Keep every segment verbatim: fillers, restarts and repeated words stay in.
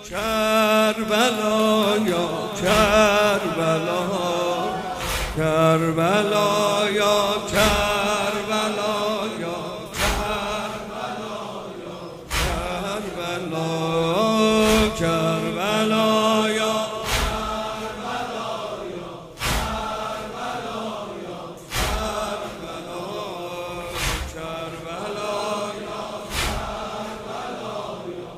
کربلا یا کربلا، کربلا یا کربلا یا کربلا یا کربلا، کربلا یا کربلا یا کربلا یا کربلا، کربلا یا کربلا یا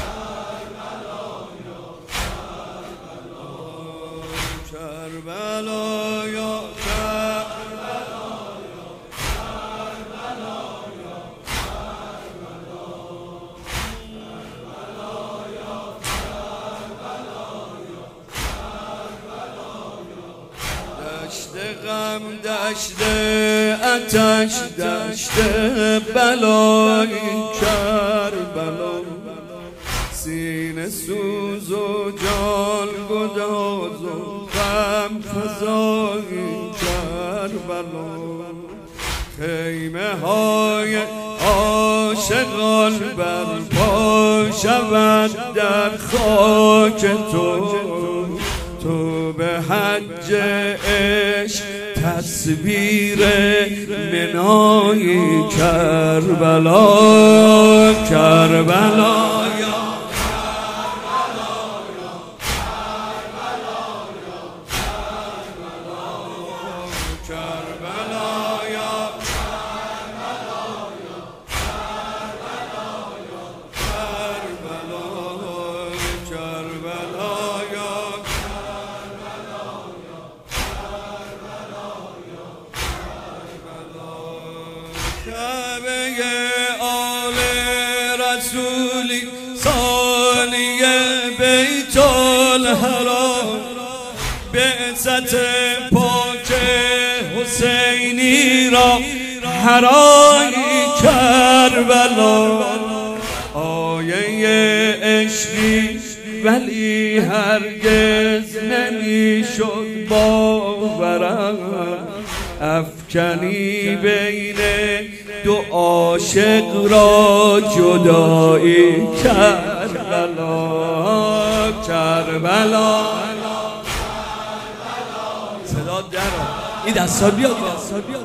کربلا یا دشت غم، دشت آتش، دشت بلای کربلا، سینه سوز و جان گداز و غم فزای کربلا، خیمه های عاشقان برپا شود در خاک تو، تو به حج عشق تصویر منای کربلا، کربلا یا کعبه آل رسولی، ثانی بیت الحرام، بعثت پاک حسینی را هرای کربلا، آیه عشقی ولی هرگز نمیشد باورم، افکنی بین دو عاشق را جدایی کربلا، کربلا. صدا در این دستا بیاد، این دستا بیاد.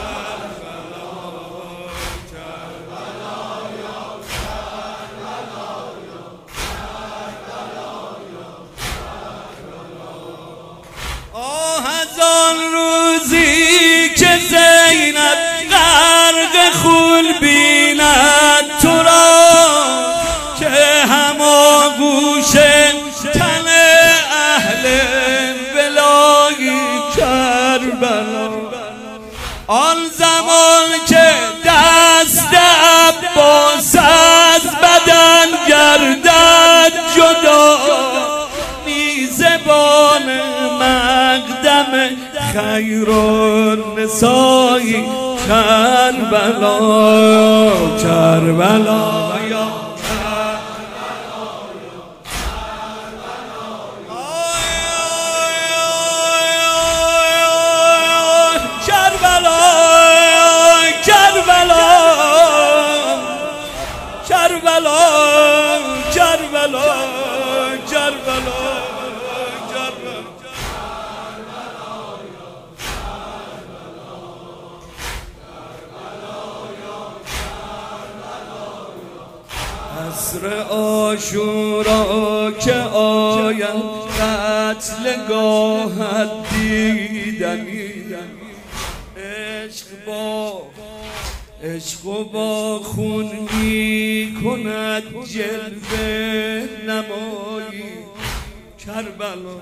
آه از آن روزی که زینب غرق خون بیند تو را، که هماغوش تن اهل ولای کربلا، آن زمان که دست عباس از بدن گردد جدا، میزبان مقدم خیر النساء کربلا، کربلا یا کربلا، کربلا، کربلا، کربلا، کربلا. عصر عاشورا که آید قتلگاهت دیدنی، عشق با عشق و با خون می کند جلوه نمایی کربلا،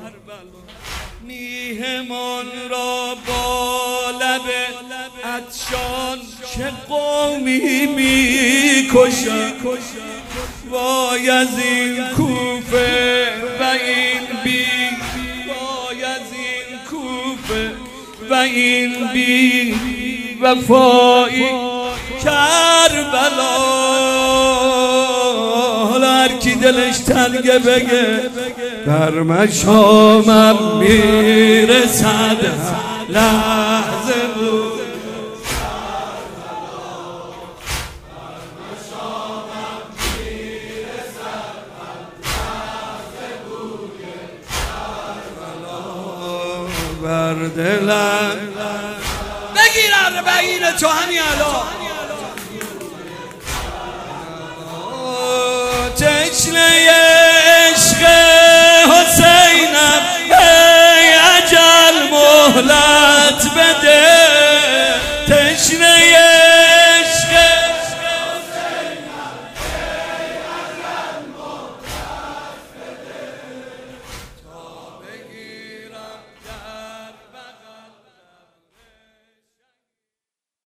میهمان را با لب عطشان چه قومی می کشد، وای از این کوفه و این بی، وای از این کوفه و این بی وفایی کربلا. حالا هر کی دلش تنگه بگه در مشامم میرسد لحظه بود، در دلم بگیرم بگیر تو همین الان تشنه